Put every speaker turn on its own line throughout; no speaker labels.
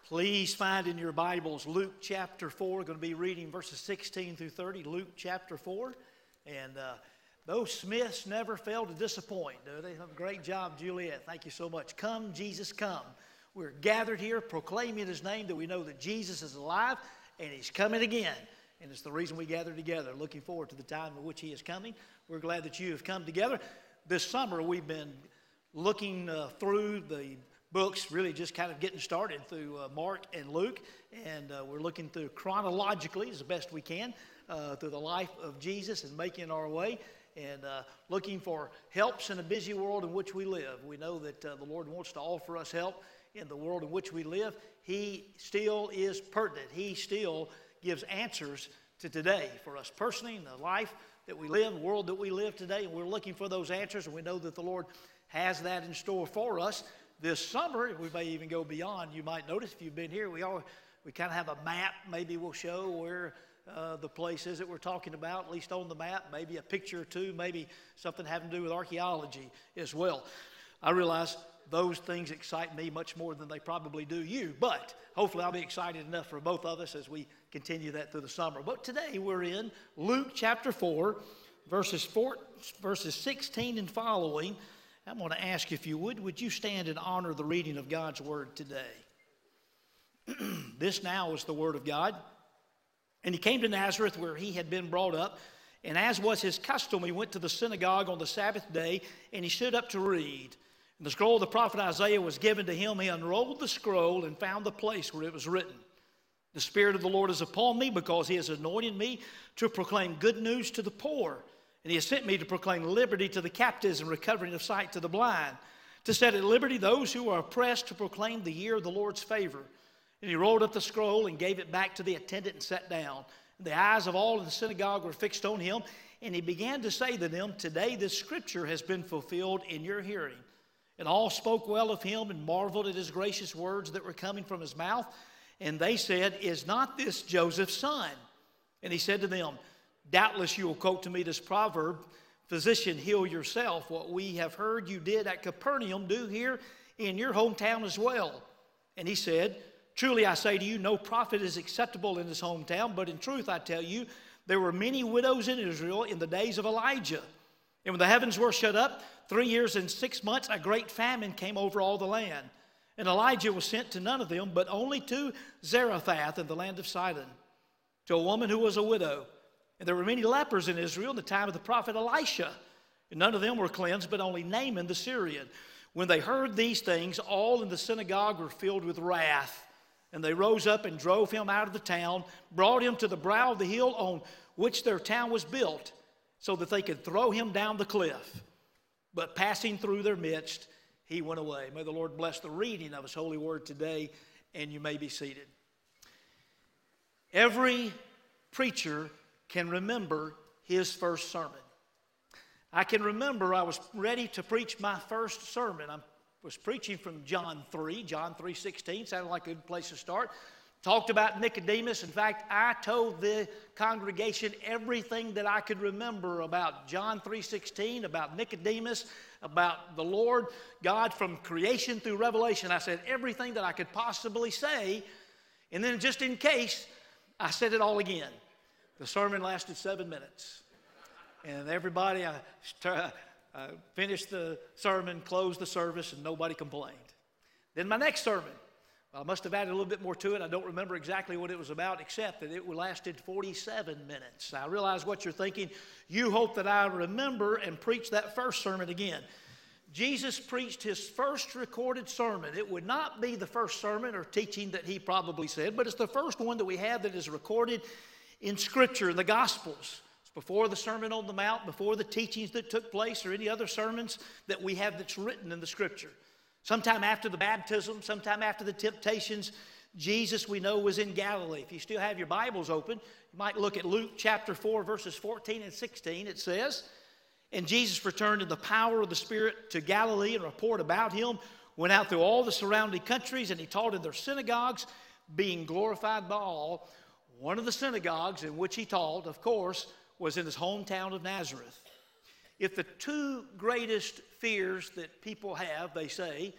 Please find in your Bibles Luke chapter 4. We're going to be reading verses 16 through 30, Luke chapter 4. And those Smiths never fail to disappoint, do they? Have a great job, Juliet. Thank you so much. Come, Jesus, come. We're gathered here proclaiming His name, that we know that Jesus is alive and He's coming again. And it's the reason we gather together, looking forward to the time in which He is coming. We're glad that you have come together. This summer we've been looking through the books, really just kind of getting started through Mark and Luke, and we're looking through chronologically as best we can through the life of Jesus and making our way and looking for helps in a busy world in which we live. We know that the Lord wants to offer us help in the world in which we live. He still is pertinent. He still gives answers to today for us personally in the life that we live, the world that we live today, and we're looking for those answers, and we know that the Lord has that in store for us. This summer, we may even go beyond. You might notice if you've been here, we kind of have a map. Maybe we'll show where the place is that we're talking about, at least on the map. Maybe a picture or two, maybe something having to do with archaeology as well. I realize those things excite me much more than they probably do you, but hopefully I'll be excited enough for both of us as we continue that through the summer. But today we're in Luke chapter 4, verses 16 and following. I'm going to ask, if you would you stand and honor the reading of God's Word today? This now is the Word of God. And he came to Nazareth where he had been brought up, and as was his custom, he went to the synagogue on the Sabbath day, and he stood up to read. And the scroll of the prophet Isaiah was given to him. He unrolled the scroll and found the place where it was written, "The Spirit of the Lord is upon me, because He has anointed me to proclaim good news to the poor. And He has sent me to proclaim liberty to the captives and recovering of sight to the blind, to set at liberty those who are oppressed, to proclaim the year of the Lord's favor." And he rolled up the scroll and gave it back to the attendant and sat down. And the eyes of all in the synagogue were fixed on him. And he began to say to them, "Today this scripture has been fulfilled in your hearing." And all spoke well of him and marveled at his gracious words that were coming from his mouth. And they said, "Is not this Joseph's son?" And he said to them, "Doubtless you will quote to me this proverb, 'Physician, heal yourself. What we have heard you did at Capernaum, do here in your hometown as well.' And he said, 'Truly I say to you, no prophet is acceptable in his hometown. But in truth I tell you, there were many widows in Israel in the days of Elijah. And when the heavens were shut up, 3 years and 6 months, a great famine came over all the land. And Elijah was sent to none of them, but only to Zarephath in the land of Sidon, to a woman who was a widow. And there were many lepers in Israel in the time of the prophet Elisha. And none of them were cleansed, but only Naaman the Syrian. When they heard these things, all in the synagogue were filled with wrath. And they rose up and drove him out of the town, brought him to the brow of the hill on which their town was built, so that they could throw him down the cliff. But passing through their midst, he went away." May the Lord bless the reading of His holy word today, and you may be seated. Every preacher can remember his first sermon. I can remember I was ready to preach my first sermon. I was preaching from John 3:16, sounded like a good place to start. Talked about Nicodemus. In fact, I told the congregation everything that I could remember about John 3:16, about Nicodemus, about the Lord God from creation through Revelation. I said everything that I could possibly say, and then just in case, I said it all again. The sermon lasted 7 minutes. And everybody, I finished the sermon, closed the service, and nobody complained. Then my next sermon, I must have added a little bit more to it. I don't remember exactly what it was about, except that it lasted 47 minutes. I realize what you're thinking. You hope that I remember and preach that first sermon again. Jesus preached his first recorded sermon. It would not be the first sermon or teaching that he probably said, but it's the first one that we have that is recorded in Scripture, in the Gospels. It's before the Sermon on the Mount, before the teachings that took place or any other sermons that we have that's written in the Scripture. Sometime after the baptism, sometime after the temptations, Jesus, we know, was in Galilee. If you still have your Bibles open, you might look at Luke chapter 4, verses 14 and 16. It says, "And Jesus returned in the power of the Spirit to Galilee, and a report about him went out through all the surrounding countries, and he taught in their synagogues, being glorified by all." One of the synagogues in which he taught, of course, was in his hometown of Nazareth. If the two greatest fears that people have, they say,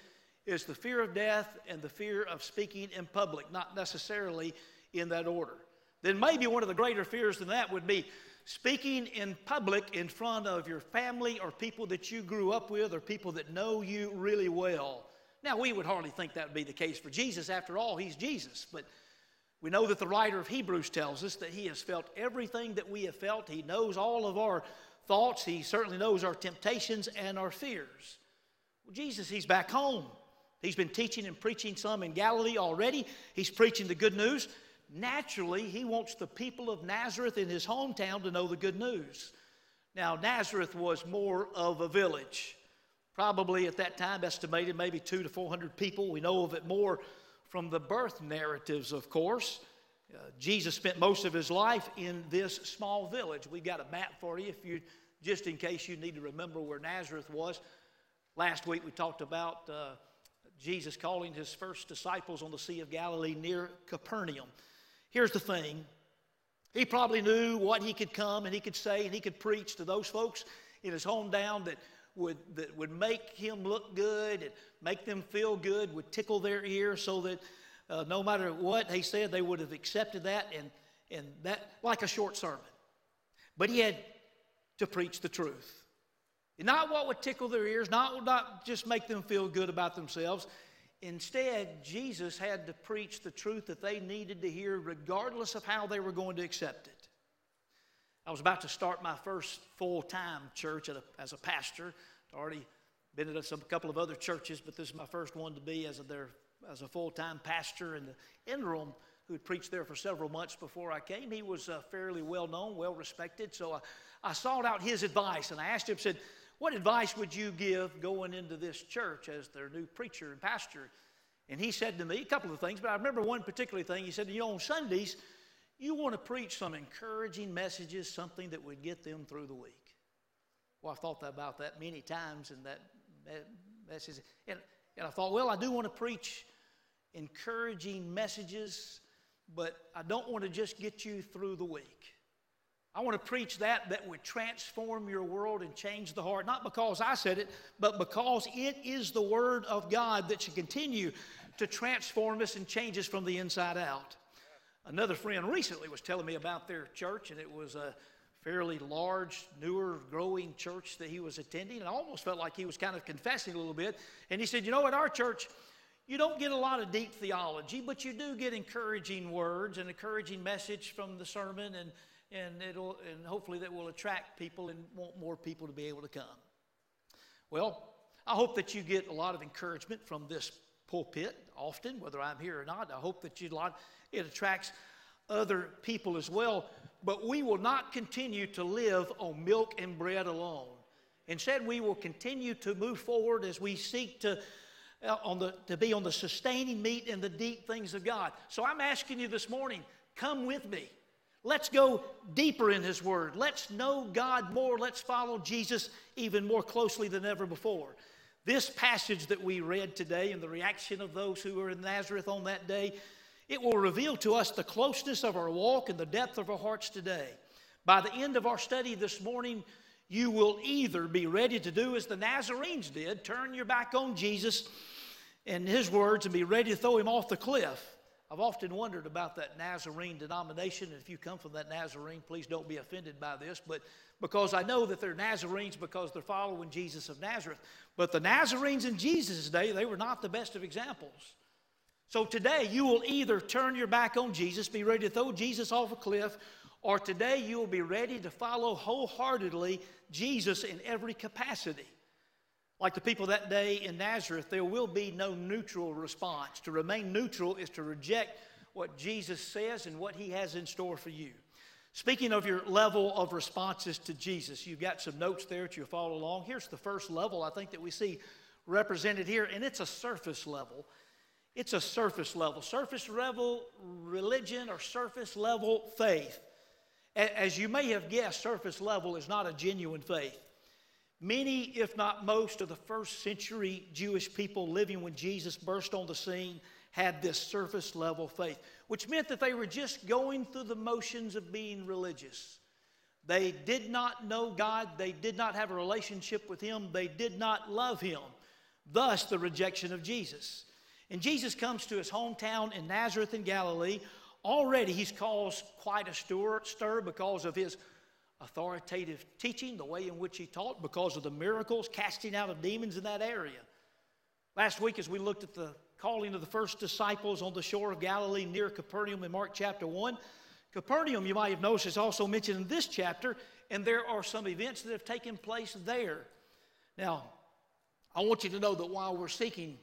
is the fear of death and the fear of speaking in public, not necessarily in that order. Then maybe one of the greater fears than that would be speaking in public in front of your family or people that you grew up with or people that know you really well. Now, we would hardly think that would be the case for Jesus. After all, he's Jesus. But we know that the writer of Hebrews tells us that he has felt everything that we have felt. He knows all of our thoughts. He certainly knows our temptations and our fears. Well, Jesus, he's back home. He's been teaching and preaching some in Galilee already. He's preaching the good news. Naturally, he wants the people of Nazareth in his hometown to know the good news. Now, Nazareth was more of a village. Probably at that time estimated maybe 200 to 400 people. We know of it more from the birth narratives, of course. Jesus spent most of his life in this small village. We've got a map for you, just in case you need to remember where Nazareth was. Last week we talked about Jesus calling his first disciples on the Sea of Galilee near Capernaum. Here's the thing. He probably knew what he could come and he could say and he could preach to those folks in his hometown that would make him look good and make them feel good, would tickle their ear so that no matter what he said, they would have accepted that and that like a short sermon. But he had to preach the truth. Not what would tickle their ears, not just make them feel good about themselves. Instead, Jesus had to preach the truth that they needed to hear regardless of how they were going to accept it. I was about to start my first full-time church as a pastor. I'd already been at a couple of other churches, but this is my first one to be as a full-time pastor. And the interim who had preached there for several months before I came, he was fairly well-known, well-respected. So I sought out his advice, and I asked him, said, what advice would you give going into this church as their new preacher and pastor? And he said to me a couple of things, but I remember one particular thing. He said, on Sundays, you want to preach some encouraging messages, something that would get them through the week. Well, I thought about that many times in that message. And I thought, well, I do want to preach encouraging messages, but I don't want to just get you through the week. I want to preach that would transform your world and change the heart, not because I said it, but because it is the Word of God that should continue to transform us and change us from the inside out. Another friend recently was telling me about their church, and it was a fairly large, newer, growing church that he was attending, and I almost felt like he was kind of confessing a little bit. And he said, at our church, you don't get a lot of deep theology, but you do get encouraging words and encouraging message from the sermon, and hopefully that will attract people and want more people to be able to come. Well, I hope that you get a lot of encouragement from this pulpit often, whether I'm here or not. I hope that it attracts other people as well. But we will not continue to live on milk and bread alone. Instead, we will continue to move forward as we seek to be on the sustaining meat and the deep things of God. So I'm asking you this morning, come with me. Let's go deeper in His Word. Let's know God more. Let's follow Jesus even more closely than ever before. This passage that we read today and the reaction of those who were in Nazareth on that day, it will reveal to us the closeness of our walk and the depth of our hearts today. By the end of our study this morning, you will either be ready to do as the Nazarenes did, turn your back on Jesus and His words and be ready to throw Him off the cliff. I've often wondered about that Nazarene denomination, and if you come from that Nazarene, please don't be offended by this, but because I know that they're Nazarenes because they're following Jesus of Nazareth. But the Nazarenes in Jesus' day, they were not the best of examples. So today, you will either turn your back on Jesus, be ready to throw Jesus off a cliff, or today you will be ready to follow wholeheartedly Jesus in every capacity. Like the people that day in Nazareth, there will be no neutral response. To remain neutral is to reject what Jesus says and what He has in store for you. Speaking of your level of responses to Jesus, you've got some notes there that you'll follow along. Here's the first level I think that we see represented here, and it's a surface level. It's a surface level religion or surface level faith. As you may have guessed, surface level is not a genuine faith. Many, if not most, of the first century Jewish people living when Jesus burst on the scene had this surface level faith, which meant that they were just going through the motions of being religious. They did not know God. They did not have a relationship with Him. They did not love Him. thus the rejection of Jesus. And Jesus comes to his hometown in Nazareth in Galilee. Already he's caused quite a stir because of his authoritative teaching, the way in which he taught, because of the miracles, casting out of demons in that area. Last week as we looked at the calling of the first disciples on the shore of Galilee near Capernaum in Mark chapter 1, Capernaum, you might have noticed, is also mentioned in this chapter, and there are some events that have taken place there. Now, I want you to know that while we're seeking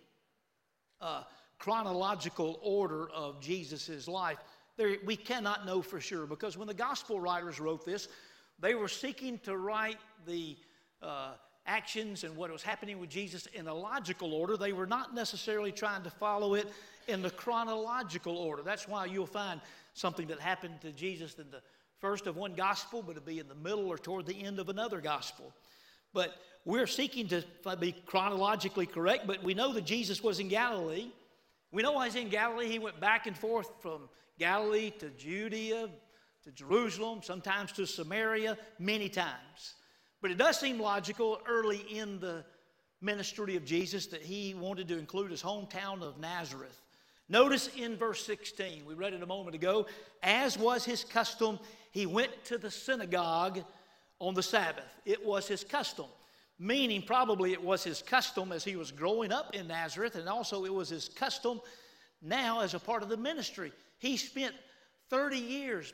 chronological order of Jesus' life, we cannot know for sure, because when the gospel writers wrote this, they were seeking to write the actions and what was happening with Jesus in a logical order. They were not necessarily trying to follow it in the chronological order. That's why you'll find something that happened to Jesus in the first of one gospel, but it'll be in the middle or toward the end of another gospel. But we're seeking to be chronologically correct, but we know that Jesus was in Galilee. We know while he's in Galilee, he went back and forth from Galilee to Judea, to Jerusalem, sometimes to Samaria, many times. But it does seem logical early in the ministry of Jesus that he wanted to include his hometown of Nazareth. Notice in verse 16, we read it a moment ago, as was his custom, he went to the synagogue on the Sabbath. It was his custom, meaning probably it was his custom as he was growing up in Nazareth, and also it was his custom now as a part of the ministry. He spent 30 years,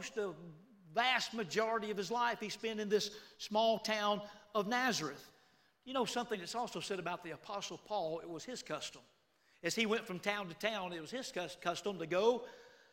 vast majority of his life, he spent in this small town of Nazareth. You know something that's also said about the Apostle Paul, it was his custom. As he went from town to town, it was his custom to go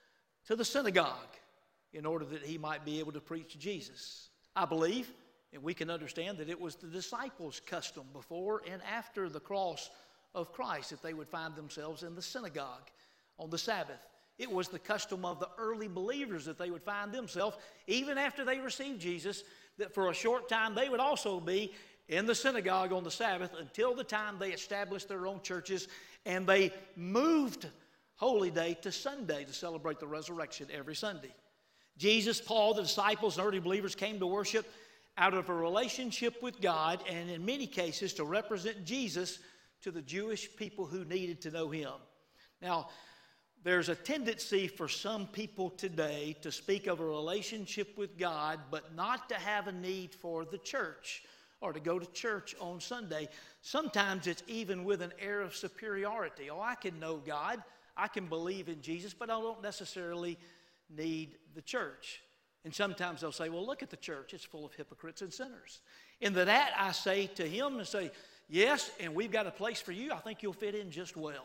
to the synagogue in order that he might be able to preach Jesus. I believe, and we can understand, that it was the disciples' custom before and after the cross of Christ that they would find themselves in the synagogue on the Sabbath. It was the custom of the early believers that they would find themselves, even after they received Jesus, that for a short time they would also be in the synagogue on the Sabbath until the time they established their own churches and they moved Holy Day to Sunday to celebrate the resurrection every Sunday. Jesus, Paul, the disciples, and early believers came to worship out of a relationship with God, and in many cases to represent Jesus to the Jewish people who needed to know him. Now, there's a tendency for some people today to speak of a relationship with God, but not to have a need for the church or to go to church on Sunday. Sometimes it's even with an air of superiority. Oh, I can know God, I can believe in Jesus, but I don't necessarily need the church. And sometimes they'll say, well, look at the church, it's full of hypocrites and sinners. And to that I say to him and say, yes, and we've got a place for you. I think you'll fit in just well.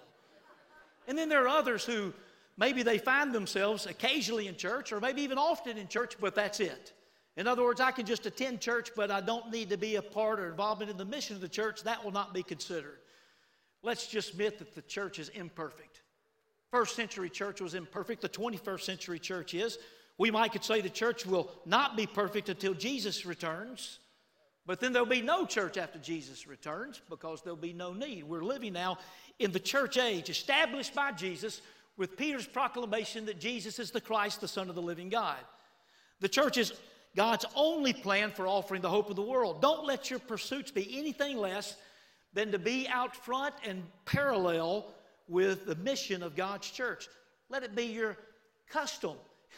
And then there are others who maybe they find themselves occasionally in church or maybe even often in church, but that's it. In other words, I can just attend church, but I don't need to be a part or involvement in the mission of the church. That will not be considered. Let's just admit that the church is imperfect. First century church was imperfect. The 21st century church is. We might could say the church will not be perfect until Jesus returns, but then there'll be no church after Jesus returns because there'll be no need. We're living now in the church age established by Jesus with Peter's proclamation that Jesus is the Christ, the Son of the living God. The church is God's only plan for offering the hope of the world. Don't let your pursuits be anything less than to be out front and parallel with the mission of God's church. Let it be your custom.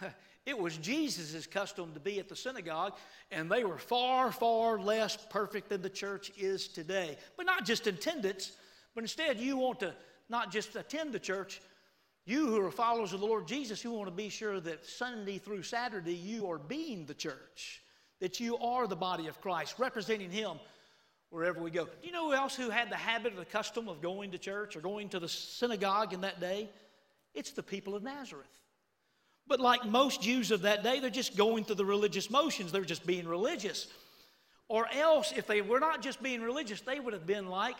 It was Jesus' custom to be at the synagogue, and they were far, far less perfect than the church is today. But not just attendance, but instead you want to not just attend the church. You who are followers of the Lord Jesus, you want to be sure that Sunday through Saturday you are being the church, that you are the body of Christ, representing him wherever we go. Do you know who else who had the habit or the custom of going to church or going to the synagogue in that day? It's the people of Nazareth. But like most Jews of that day, they're just going through the religious motions. They're just being religious. Or else, if they were not just being religious, they would have been like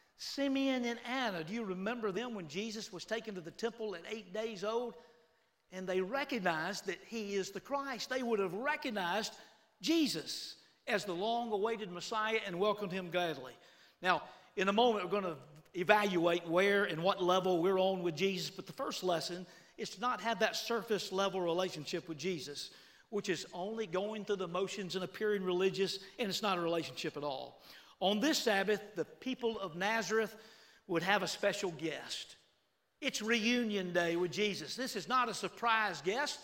Simeon and Anna. Do you remember them when Jesus was taken to the temple at 8 days old? And they recognized that he is the Christ. They would have recognized Jesus as the long-awaited Messiah and welcomed him gladly. Now, in a moment, we're going to evaluate where and what level we're on with Jesus. But the first lesson is to not have that surface-level relationship with Jesus, which is only going through the motions and appearing religious, and it's not a relationship at all. On this Sabbath, the people of Nazareth would have a special guest. It's reunion day with Jesus. This is not a surprise guest.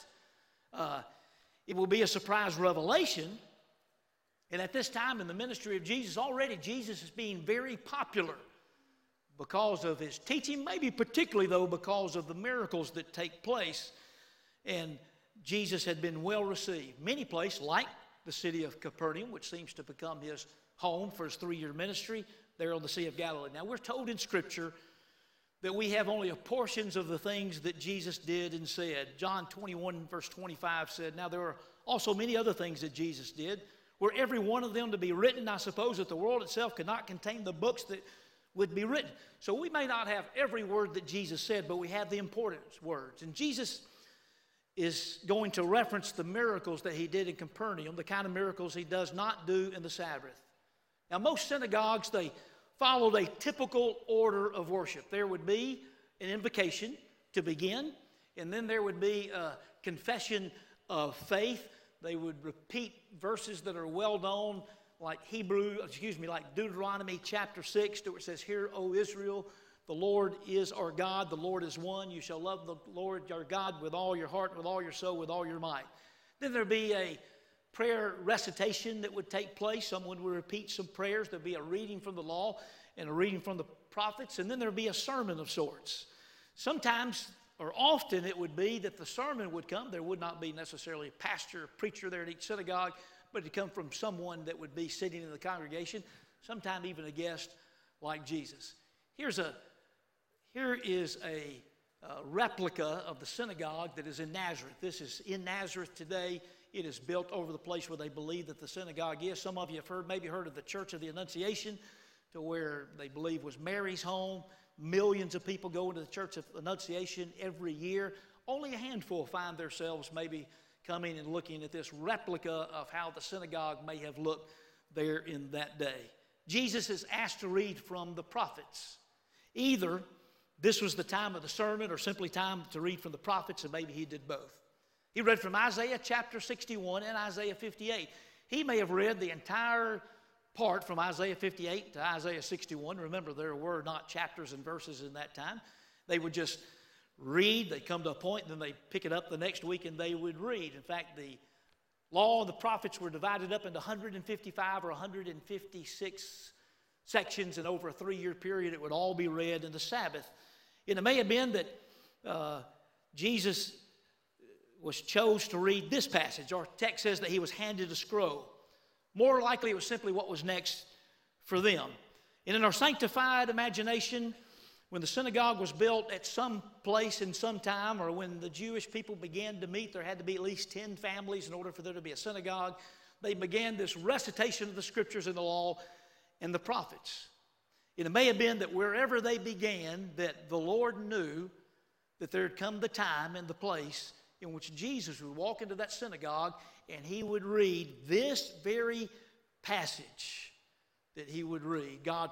It will be a surprise revelation. And at this time in the ministry of Jesus, already Jesus is being very popular because of his teaching, maybe particularly, though, because of the miracles that take place. And Jesus had been well received. Many places, like the city of Capernaum, which seems to become his home for his 3-year ministry, there on the Sea of Galilee. Now, we're told in Scripture that we have only portions of the things that Jesus did and said. John 21, verse 25 said, now there are also many other things that Jesus did. Were every one of them to be written, I suppose that the world itself could not contain the books that would be written. So we may not have every word that Jesus said, but we have the important words. And Jesus is going to reference the miracles that he did in Capernaum, the kind of miracles he does not do in the Sabbath. Now, most synagogues, they followed a typical order of worship. There would be an invocation to begin, and then there would be a confession of faith. They would repeat verses that are well known, like Deuteronomy chapter 6, where it says, "Hear, O Israel, the Lord is our God, the Lord is one. You shall love the Lord your God with all your heart, with all your soul, with all your might." Then there'd be a prayer recitation that would take place. Someone would repeat some prayers. There'd be a reading from the law and a reading from the prophets, and then there'd be a sermon of sorts. Sometimes, or often, it would be that the sermon would come. There would not be necessarily a pastor or preacher there at each synagogue, but it'd come from someone that would be sitting in the congregation, sometimes even a guest like Jesus. Here is a replica of the synagogue that is in Nazareth. This is in Nazareth today. It is built over the place where they believe that the synagogue is. Some of you have maybe heard of the Church of the Annunciation, to where they believe was Mary's home. Millions of people go into the Church of Annunciation every year. Only a handful find themselves maybe coming and looking at this replica of how the synagogue may have looked there in that day. Jesus is asked to read from the prophets. Either this was the time of the sermon or simply time to read from the prophets, and maybe he did both. He read from Isaiah chapter 61 and Isaiah 58. He may have read the entire part from Isaiah 58 to Isaiah 61. Remember, there were not chapters and verses in that time. They would just read. They'd come to a point, and then they'd pick it up the next week, and they would read. In fact, the law and the prophets were divided up into 155 or 156 sections, and over a 3-year period, it would all be read in the Sabbath. And it may have been that Jesus chose to read this passage. Our text says that he was handed a scroll. More likely, it was simply what was next for them. And in our sanctified imagination, when the synagogue was built at some place in some time, or when the Jewish people began to meet, there had to be at least 10 families in order for there to be a synagogue. They began this recitation of the scriptures and the law and the prophets. And it may have been that wherever they began, that the Lord knew that there had come the time and the place in which Jesus would walk into that synagogue and he would read this very passage that he would read. God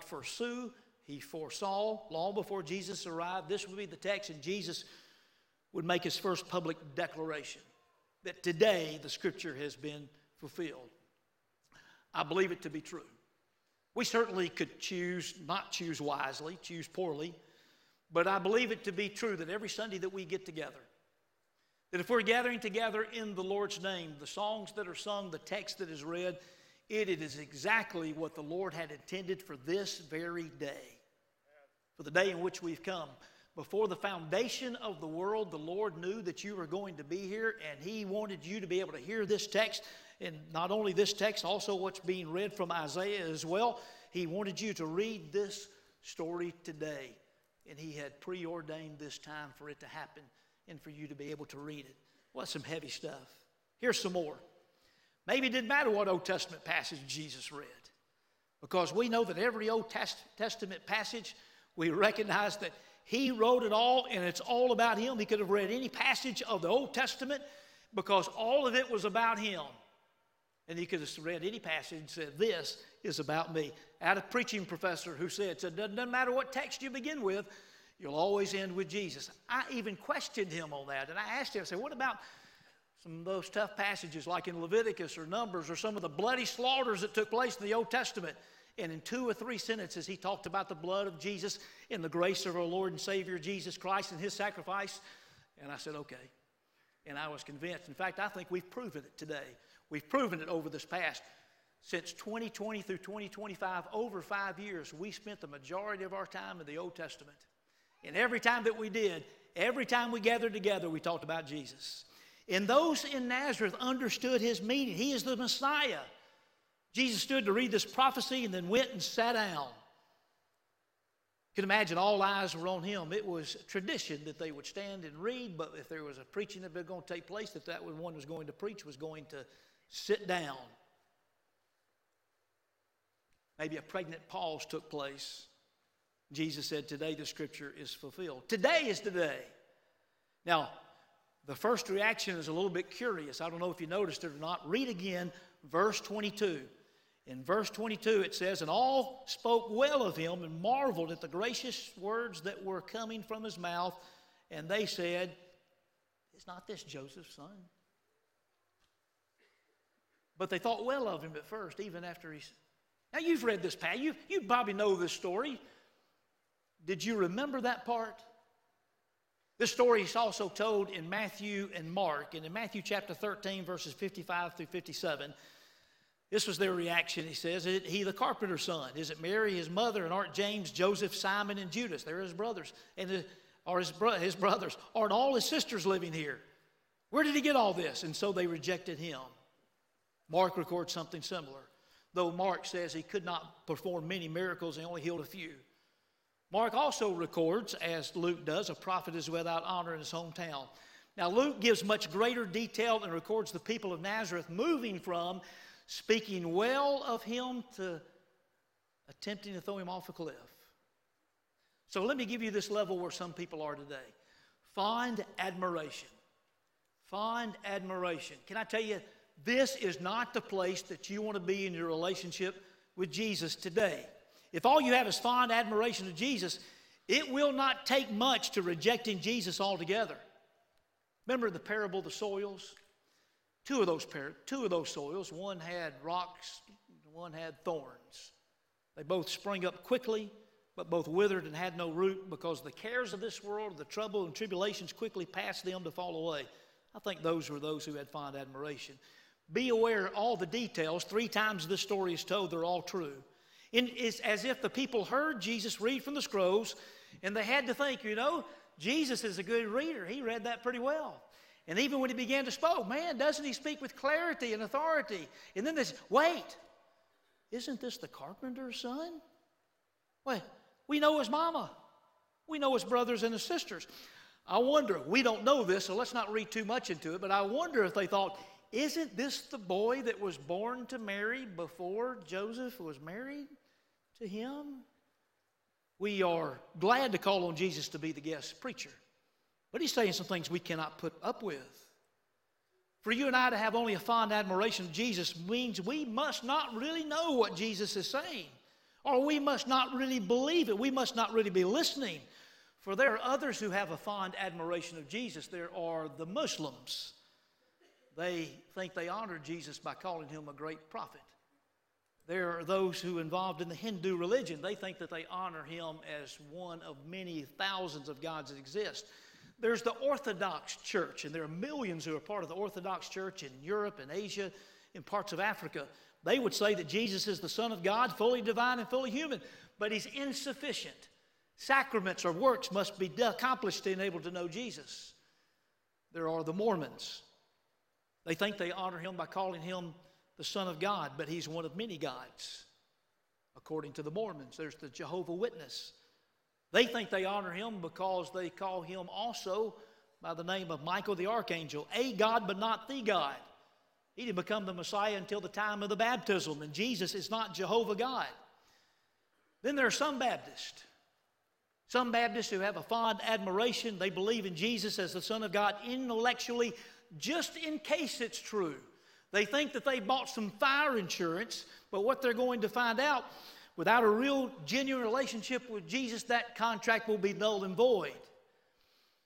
he foresaw long before Jesus arrived. This would be the text, and Jesus would make his first public declaration that today the scripture has been fulfilled. I believe it to be true. We certainly could not choose wisely, choose poorly, but I believe it to be true that every Sunday that we get together, that if we're gathering together in the Lord's name, the songs that are sung, the text that is read, it is exactly what the Lord had intended for this very day, for the day in which we've come. Before the foundation of the world, the Lord knew that you were going to be here, and he wanted you to be able to hear this text, and not only this text, also what's being read from Isaiah as well. He wanted you to read this story today, and he had preordained this time for it to happen and for you to be able to read it. Well, that's some heavy stuff. Here's some more. Maybe it didn't matter what Old Testament passage Jesus read, because we know that every Old Testament passage, we recognize that he wrote it all, and it's all about him. He could have read any passage of the Old Testament because all of it was about him. And he could have read any passage and said, this is about me. I had a preaching professor who said, it doesn't matter what text you begin with, you'll always end with Jesus. I even questioned him on that, and I asked him, I said, what about some of those tough passages like in Leviticus or Numbers or some of the bloody slaughters that took place in the Old Testament? And in 2 or 3 sentences, he talked about the blood of Jesus and the grace of our Lord and Savior Jesus Christ and his sacrifice. And I said, okay. And I was convinced. In fact, I think we've proven it today. We've proven it over this past. Since 2020 through 2025, over 5 years, we spent the majority of our time in the Old Testament. And every time that we did, every time we gathered together, we talked about Jesus. And those in Nazareth understood his meaning. He is the Messiah. Jesus stood to read this prophecy and then went and sat down. You can imagine all eyes were on him. It was tradition that they would stand and read, but if there was a preaching that was going to take place, that one was going to preach was going to sit down. Maybe a pregnant pause took place. Jesus said, today the scripture is fulfilled. Today is today. Now, the first reaction is a little bit curious. I don't know if you noticed it or not. Read again verse 22. In verse 22 it says, and all spoke well of him and marveled at the gracious words that were coming from his mouth. And they said, is not this Joseph's son? But they thought well of him at first, even after he's... Now you've read this, Pat. You probably know this story. Did you remember that part? This story is also told in Matthew and Mark. And in Matthew chapter 13, verses 55 through 57, this was their reaction. He says, is he the carpenter's son? Is it Mary, his mother, and aren't James, Joseph, Simon, and Judas? They're his brothers. Or his brothers. Aren't all his sisters living here? Where did he get all this? And so they rejected him. Mark records something similar. Though Mark says he could not perform many miracles and only healed a few. Mark also records, as Luke does, a prophet is without honor in his hometown. Now Luke gives much greater detail and records the people of Nazareth moving from speaking well of him to attempting to throw him off a cliff. So let me give you this level where some people are today. Fond admiration. Fond admiration. Can I tell you, this is not the place that you want to be in your relationship with Jesus today. If all you have is fond admiration of Jesus, it will not take much to rejecting Jesus altogether. Remember the parable of the soils? Two of those soils, one had rocks, one had thorns. They both sprang up quickly, but both withered and had no root because the cares of this world, the trouble and tribulations quickly passed them to fall away. I think those were those who had fond admiration. Be aware all the details. 3 times this story is told, they're all true. It's as if the people heard Jesus read from the scrolls, and they had to think, Jesus is a good reader. He read that pretty well. And even when he began to speak, man, doesn't he speak with clarity and authority? And then this, wait, isn't this the carpenter's son? Wait, we know his mama. We know his brothers and his sisters. I wonder, we don't know this, so let's not read too much into it, but I wonder if they thought, isn't this the boy that was born to Mary before Joseph was married to him? We are glad to call on Jesus to be the guest preacher, but he's saying some things we cannot put up with. For you and I to have only a fond admiration of Jesus means we must not really know what Jesus is saying, or we must not really believe it. We must not really be listening. For there are others who have a fond admiration of Jesus. There are the Muslims. They think they honor Jesus by calling him a great prophet. There are those who are involved in the Hindu religion. They think that they honor him as one of many thousands of gods that exist. There's the Orthodox Church, and there are millions who are part of the Orthodox Church in Europe and Asia, in parts of Africa. They would say that Jesus is the Son of God, fully divine and fully human, but he's insufficient. Sacraments or works must be accomplished to enable to know Jesus. There are the Mormons. They think they honor him by calling him the Son of God, but he's one of many gods, according to the Mormons. There's the Jehovah's Witness. They think they honor him because they call him also by the name of Michael the Archangel, a God but not the God. He didn't become the Messiah until the time of the baptism, and Jesus is not Jehovah God. Then there are some Baptists. Some Baptists who have a fond admiration. They believe in Jesus as the Son of God intellectually, just in case it's true. They think that they bought some fire insurance, but what they're going to find out, without a real genuine relationship with Jesus, that contract will be null and void.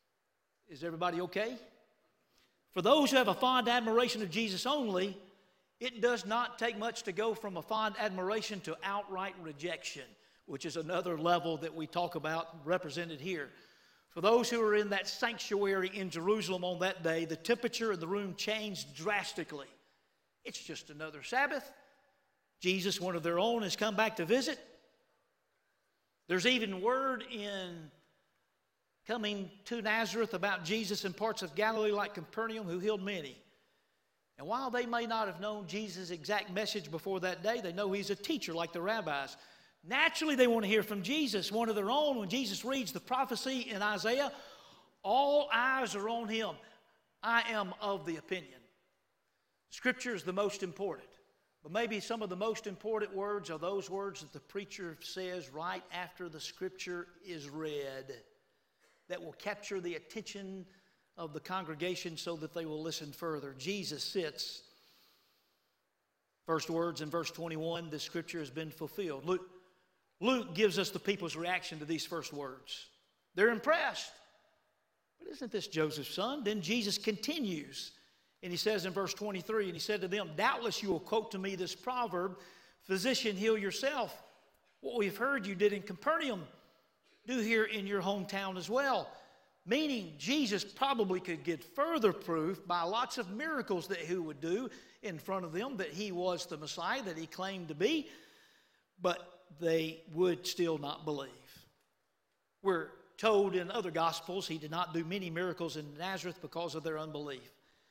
Is everybody okay? For those who have a fond admiration of Jesus only, It does not take much to go from a fond admiration to outright rejection, which is another level that we talk about represented here. For those who are in that sanctuary in Jerusalem on that day, the temperature in the room changed drastically. It's just another Sabbath. Jesus, one of their own, has come back to visit. There's even word in coming to Nazareth about Jesus in parts of Galilee like Capernaum, who healed many. And while they may not have known Jesus' exact message before that day, they know he's a teacher like the rabbis. Naturally, they want to hear from Jesus, one of their own. When Jesus reads the prophecy in Isaiah, all eyes are on him. I am of the opinion. Scripture is the most important. But maybe some of the most important words are those words that the preacher says right after the Scripture is read, that will capture the attention of the congregation so that they will listen further. Jesus sits. First words in verse 21, the Scripture has been fulfilled. Luke gives us the people's reaction to these first words. They're impressed. But isn't this Joseph's son? Then Jesus continues. And he says in verse 23, and he said to them, doubtless you will quote to me this proverb, physician, heal yourself. What we've heard you did in Capernaum, do here in your hometown as well. Meaning Jesus probably could get further proof by lots of miracles that he would do in front of them that he was the Messiah that he claimed to be, but they would still not believe. We're told in other Gospels he did not do many miracles in Nazareth because of their unbelief.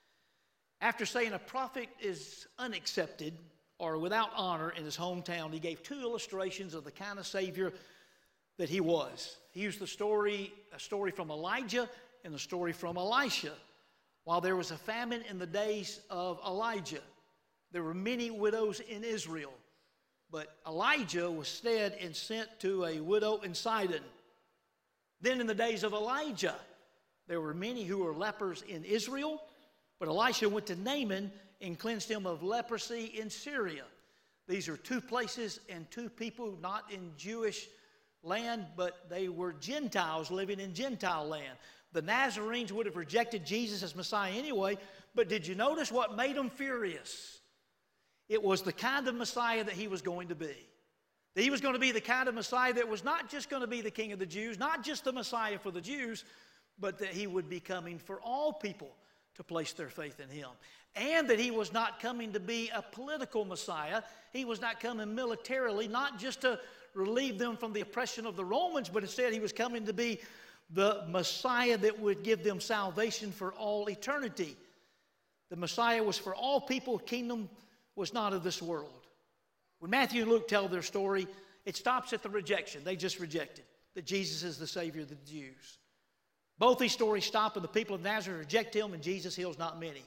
After saying a prophet is unaccepted or without honor in his hometown, he gave two illustrations of the kind of Savior that he was. He used a story from Elijah and a story from Elisha. While there was a famine in the days of Elijah, there were many widows in Israel. But Elijah was fed and sent to a widow in Sidon. Then in the days of Elijah, there were many who were lepers in Israel. But Elisha went to Naaman and cleansed him of leprosy in Syria. These are two places and two people not in Jewish land, but they were Gentiles living in Gentile land. The Nazarenes would have rejected Jesus as Messiah anyway, but did you notice what made them furious? It was the kind of Messiah that he was going to be. That he was going to be the kind of Messiah that was not just going to be the King of the Jews, not just the Messiah for the Jews, but that he would be coming for all people to place their faith in him. And that he was not coming to be a political Messiah. He was not coming militarily, not just to relieve them from the oppression of the Romans, but instead he was coming to be the Messiah that would give them salvation for all eternity. The Messiah was for all people. Kingdom was not of this world. When Matthew and Luke tell their story, it stops at the rejection. They just rejected that Jesus is the Savior of the Jews. Both these stories stop and the people of Nazareth reject him and Jesus heals not many.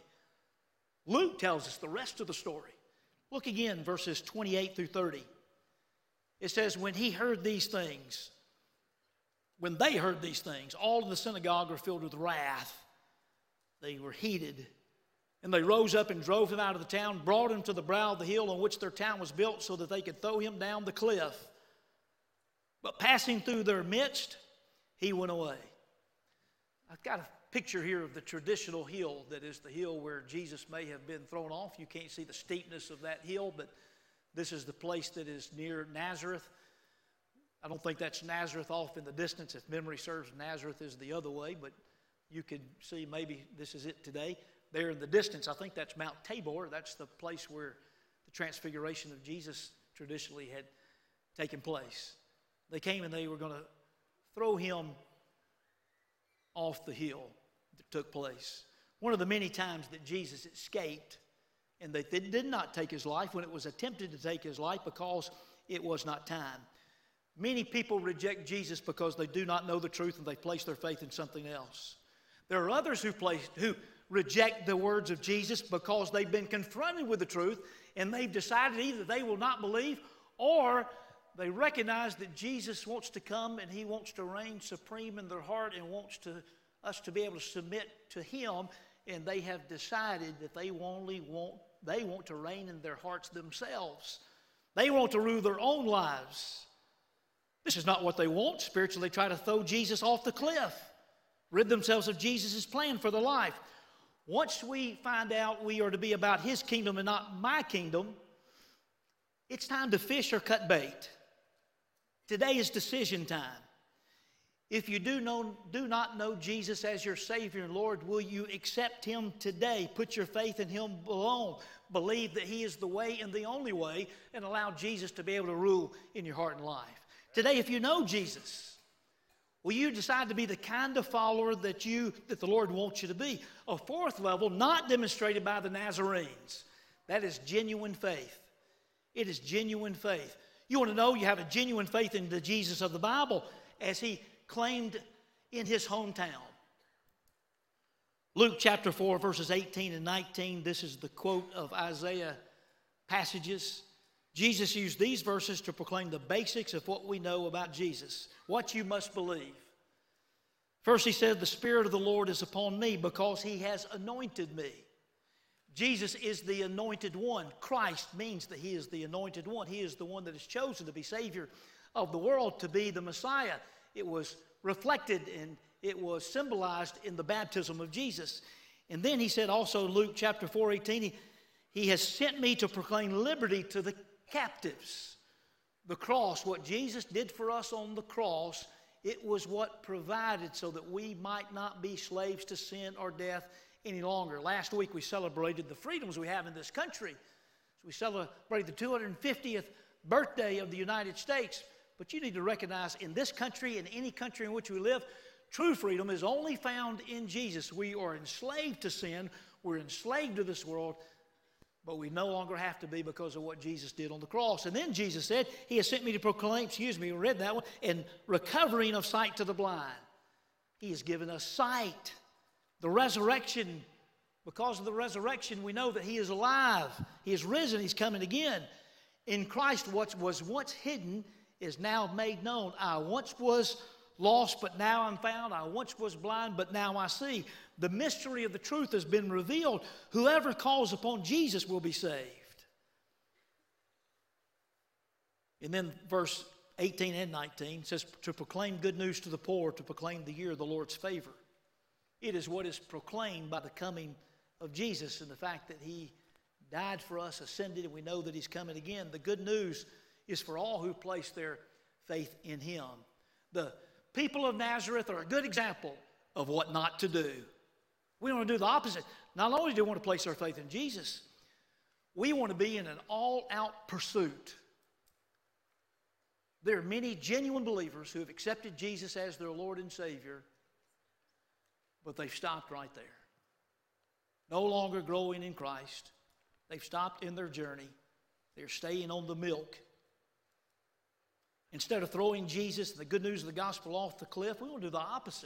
Luke tells us the rest of the story. Look again, verses 28 through 30. It says, when they heard these things, all of the synagogue were filled with wrath. They were heated. And they rose up and drove him out of the town, brought him to the brow of the hill on which their town was built so that they could throw him down the cliff. But passing through their midst, he went away. I've got a picture here of the traditional hill that is the hill where Jesus may have been thrown off. You can't see the steepness of that hill, but this is the place that is near Nazareth. I don't think that's Nazareth off in the distance. If memory serves, Nazareth is the other way, but you could see maybe this is it today. There in the distance, I think that's Mount Tabor. That's the place where the transfiguration of Jesus traditionally had taken place. They came and they were going to throw him off the hill that took place. One of the many times that Jesus escaped and they did not take his life when it was attempted to take his life because it was not time. Many people reject Jesus because they do not know the truth and they place their faith in something else. There are others who reject the words of Jesus because they've been confronted with the truth and they've decided either they will not believe or they recognize that Jesus wants to come and he wants to reign supreme in their heart and wants us to be able to submit to him, and they have decided that they want to reign in their hearts themselves. They want to rule their own lives. This is not what they want. Spiritually, they try to throw Jesus off the cliff, rid themselves of Jesus' plan for their life. once we find out we are to be about His kingdom and not my kingdom, it's time to fish or cut bait. Today is decision time. If you do not know Jesus as your Savior and Lord, will you accept Him today? Put your faith in Him alone. Believe that He is the way and the only way, and allow Jesus to be able to rule in your heart and life. Today, if you know Jesus, will you decide to be the kind of follower that the Lord wants you to be? A fourth level, not demonstrated by the Nazarenes. That is genuine faith. It is genuine faith. You want to know you have a genuine faith in the Jesus of the Bible as He claimed in His hometown. Luke chapter 4, verses 18 and 19, this is the quote of Isaiah passages. Jesus used these verses to proclaim the basics of what we know about Jesus, what you must believe. First, He said, the Spirit of the Lord is upon me because He has anointed me. Jesus is the anointed one. Christ means that He is the anointed one. He is the one that is chosen to be Savior of the world, to be the Messiah. It was reflected and it was symbolized in the baptism of Jesus. And then He said also in Luke chapter 4:18, He has sent me to proclaim liberty to the captives. The cross, what Jesus did for us on the cross, it was what provided so that we might not be slaves to sin or death any longer. Last week we celebrated the freedoms we have in this country. So we celebrated the 250th birthday of the United States. But you need to recognize in this country, in any country in which we live, true freedom is only found in Jesus. We are enslaved to sin. We're enslaved to this world. But we no longer have to be because of what Jesus did on the cross. And then Jesus said, He has sent me to proclaim, we read that one, and recovering of sight to the blind. He has given us sight. The resurrection, because of the resurrection, we know that He is alive. He is risen. He's coming again. In Christ, what was once hidden is now made known. I once was lost, but now I'm found. I once was blind, but now I see. The mystery of the truth has been revealed. Whoever calls upon Jesus will be saved. And then verse 18 and 19 says, to proclaim good news to the poor, to proclaim the year of the Lord's favor. It is what is proclaimed by the coming of Jesus and the fact that He died for us, ascended, and we know that He's coming again. The good news is for all who place their faith in Him. The people of Nazareth are a good example of what not to do. We want to do the opposite. Not only do we want to place our faith in Jesus, we want to be in an all-out pursuit. There are many genuine believers who have accepted Jesus as their Lord and Savior, but they've stopped right there. No longer growing in Christ. They've stopped in their journey. They're staying on the milk. Instead of throwing Jesus and the good news of the gospel off the cliff, we want to do the opposite.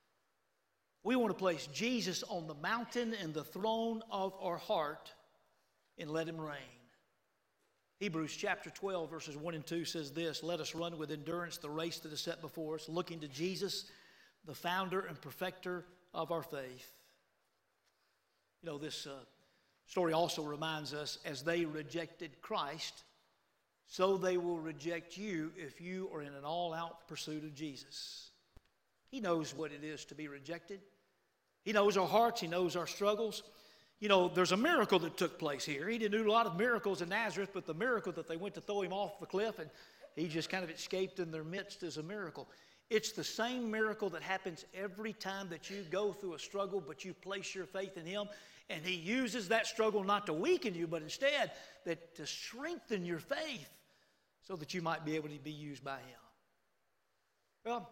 We want to place Jesus on the mountain and the throne of our heart and let Him reign. Hebrews chapter 12, verses 1 and 2 says this, let us run with endurance the race that is set before us, looking to Jesus, the founder and perfecter of our faith. You know, this story also reminds us, as they rejected Christ, so they will reject you if you are in an all-out pursuit of Jesus. He knows what it is to be rejected. He knows our hearts. He knows our struggles. You know, there's a miracle that took place here. He didn't do a lot of miracles in Nazareth, but the miracle that they went to throw Him off the cliff and He just kind of escaped in their midst is a miracle. It's the same miracle that happens every time that you go through a struggle, but you place your faith in Him, and He uses that struggle not to weaken you, but instead that to strengthen your faith so that you might be able to be used by Him. Well,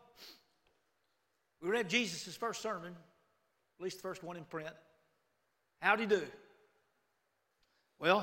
we read Jesus' first sermon, at least the first one in print. How'd he do? Well,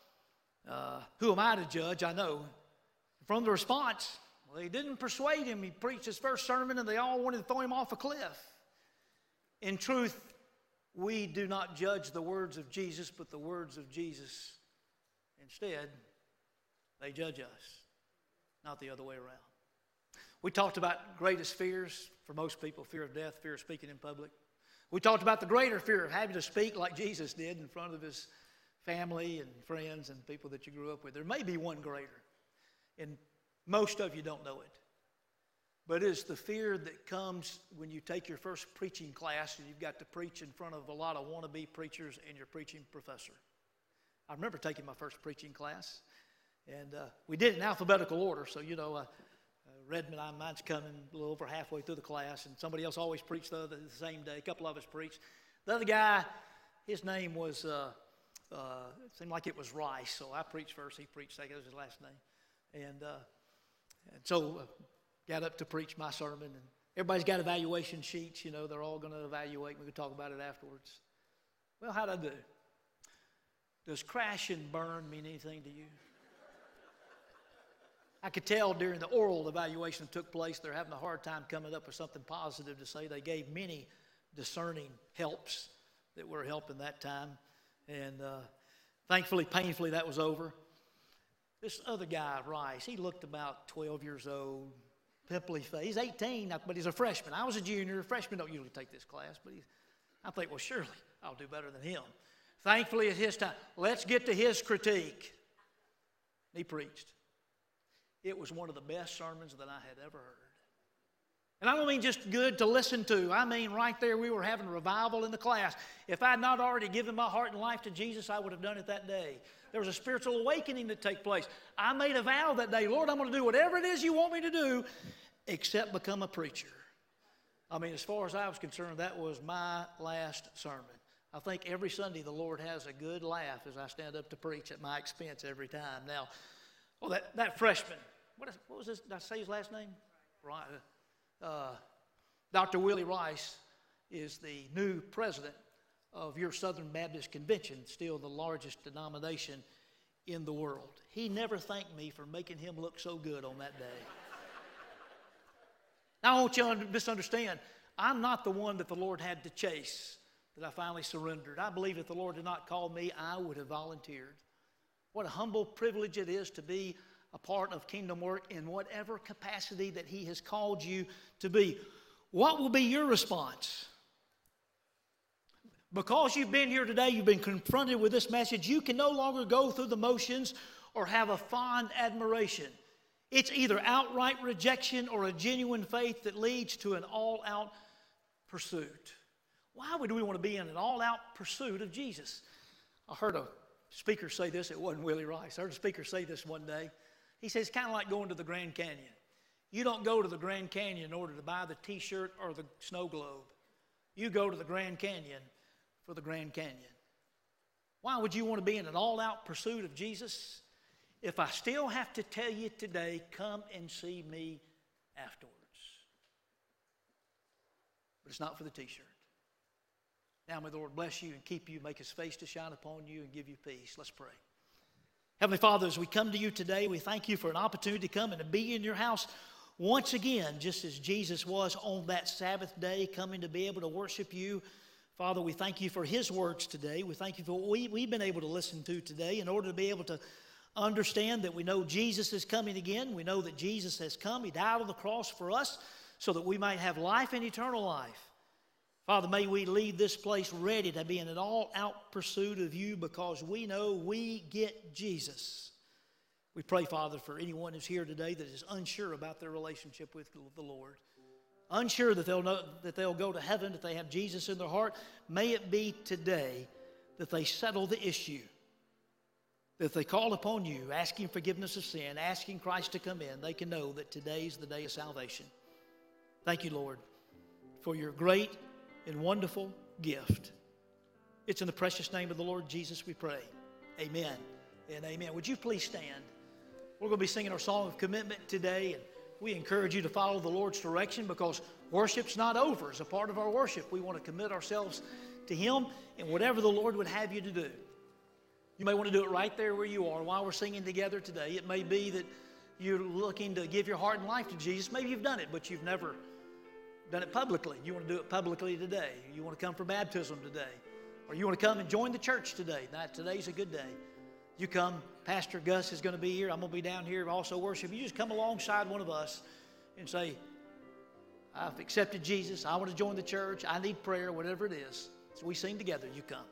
who am I to judge? I know. From the response, well, they didn't persuade him. He preached his first sermon and they all wanted to throw him off a cliff. In truth, we do not judge the words of Jesus, but the words of Jesus. Instead, they judge us, not the other way around. We talked about greatest fears for most people, fear of death, fear of speaking in public. We talked about the greater fear of having to speak like Jesus did in front of His family and friends and people that you grew up with. There may be one greater, and most of you don't know it. but it's the fear that comes when you take your first preaching class and you've got to preach in front of a lot of wannabe preachers and your preaching professor. I remember taking my first preaching class, and we did it in alphabetical order. So, Redmond, mine's coming a little over halfway through the class, and somebody else always preached the same day. A couple of us preached. The other guy, his name was, it seemed like it was Rice, so I preached first, he preached second, that was his last name. And so got up to preach my sermon, and everybody's got evaluation sheets, they're all going to evaluate, we can talk about it afterwards. Well, how'd I do? Does crash and burn mean anything to you? I could tell during the oral evaluation that took place, they're having a hard time coming up with something positive to say. They gave many discerning helps that were helping that time. And thankfully, painfully, that was over. This other guy, Rice, he looked about 12 years old, pimply face. He's 18, but he's a freshman. I was a junior. Freshmen don't usually take this class, but I think, well, surely I'll do better than him. Thankfully, at his time, let's get to his critique. He preached. It was one of the best sermons that I had ever heard. And I don't mean just good to listen to. I mean right there we were having a revival in the class. If I had not already given my heart and life to Jesus, I would have done it that day. There was a spiritual awakening that took place. I made a vow that day, Lord, I'm going to do whatever it is you want me to do except become a preacher. I mean, as far as I was concerned, that was my last sermon. I think every Sunday the Lord has a good laugh as I stand up to preach at my expense every time. Now, that freshman, what was this? Did I say his last name? Right. Dr. Willie Rice is the new president of your Southern Baptist Convention, still the largest denomination in the world. He never thanked me for making him look so good on that day. Now, I want you to misunderstand. I'm not the one that the Lord had to chase, that I finally surrendered. I believe if the Lord did not call me, I would have volunteered. What a humble privilege it is to be a part of kingdom work in whatever capacity that He has called you to be. What will be your response? Because you've been here today, you've been confronted with this message, you can no longer go through the motions or have a fond admiration. It's either outright rejection or a genuine faith that leads to an all-out pursuit. Why would we want to be in an all-out pursuit of Jesus? I heard a speaker say this. It wasn't Willie Rice. I heard a speaker say this one day. He says it's kind of like going to the Grand Canyon. You don't go to the Grand Canyon in order to buy the T-shirt or the snow globe. You go to the Grand Canyon for the Grand Canyon. Why would you want to be in an all-out pursuit of Jesus? If I still have to tell you today, come and see me afterwards. But it's not for the T-shirt. Now may the Lord bless you and keep you, make His face to shine upon you and give you peace. Let's pray. Heavenly Father, as we come to you today, we thank you for an opportunity to come and to be in your house once again, just as Jesus was on that Sabbath day, coming to be able to worship you. Father, we thank you for His words today. We thank you for what we've been able to listen to today in order to be able to understand that we know Jesus is coming again. We know that Jesus has come. He died on the cross for us so that we might have life and eternal life. Father, may we leave this place ready to be in an all-out pursuit of you because we know we get Jesus. We pray, Father, for anyone who's here today that is unsure about their relationship with the Lord, unsure that they'll go to heaven if they have Jesus in their heart. May it be today that they settle the issue, that they call upon you, asking forgiveness of sin, asking Christ to come in. They can know that today's the day of salvation. Thank you, Lord, for your great and wonderful gift. It's in the precious name of the Lord Jesus we pray. Amen and amen. Would you please stand? We're going to be singing our song of commitment today, and we encourage you to follow the Lord's direction because worship's not over. As a part of our worship, we want to commit ourselves to Him and whatever the Lord would have you to do. You may want to do it right there where you are while we're singing together today. It may be that you're looking to give your heart and life to Jesus. Maybe you've done it, but you've never done it publicly. You want to do it publicly today. You want to come for baptism today. Or you want to come and join the church today. Today's a good day. You come, Pastor Gus is going to be here. I'm going to be down here also worship. You just come alongside one of us and say, I've accepted Jesus. I want to join the church. I need prayer, whatever it is. So we sing together. You come.